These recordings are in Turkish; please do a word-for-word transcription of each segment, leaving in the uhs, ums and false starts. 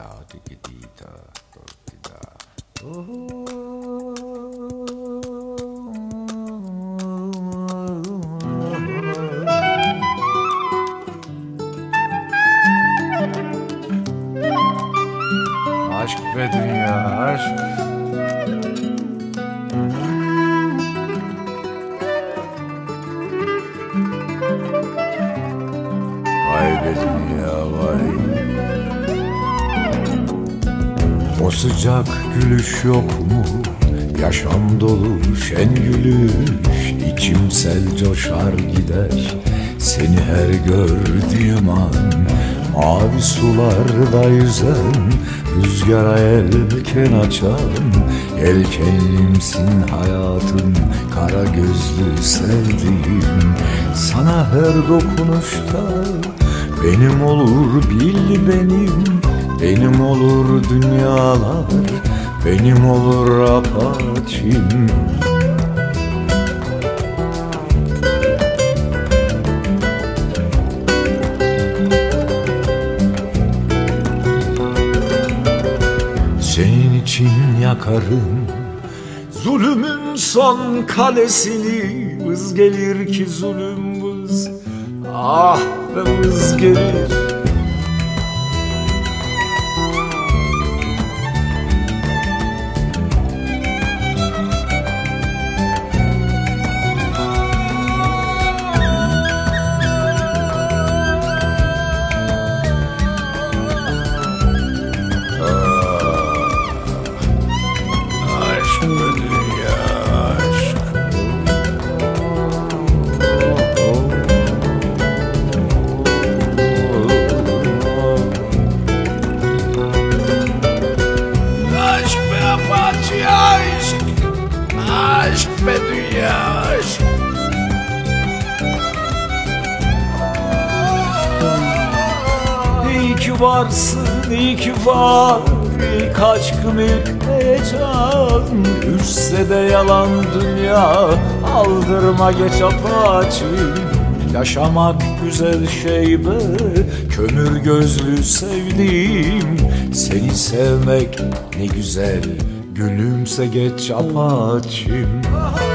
da digi di da do di da. Aşk be dünya, aşk. Vay be dünya, vay. O sıcak gülüş yok mu? Yaşam dolu şen gülüş, içimsel coşar gider. Seni her gördüğüm an mavi sularda yüzen, rüzgara yelken açan yelkenlimsin hayatım, kara gözlü sevdiğim. Sana her dokunuşta benim olur bil benim, benim olur dünyalar, benim olur apaçim. Senin için yakarım zulümün son kalesini. Vız gelir ki zulüm vız, ah be vız gelir. Aşk be dünya, aşk. İyi ki varsın, iyi ki var. İlk aşkım, ilk heyecan. Düşse de yalan dünya, aldırma geç apaçım. Yaşamak güzel şey be, kömür gözlü sevdiğim. Seni sevmek ne güzel, gülümse geç apaçım.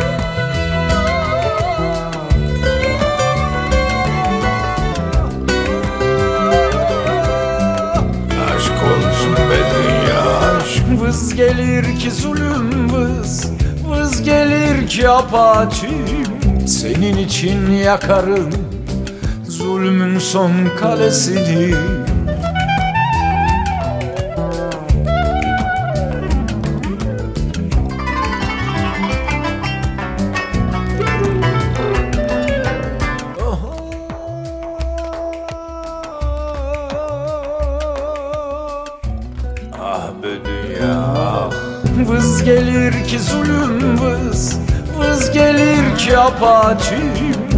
Aşk olsun be dünya, aşk. Vız gelir ki zulüm vız, vız gelir ki apaçım. Senin için yakarım zulmün son kalesini. Ah be dünya, ah. Vız gelir ki zulüm vız, vız gelir ki apaçım.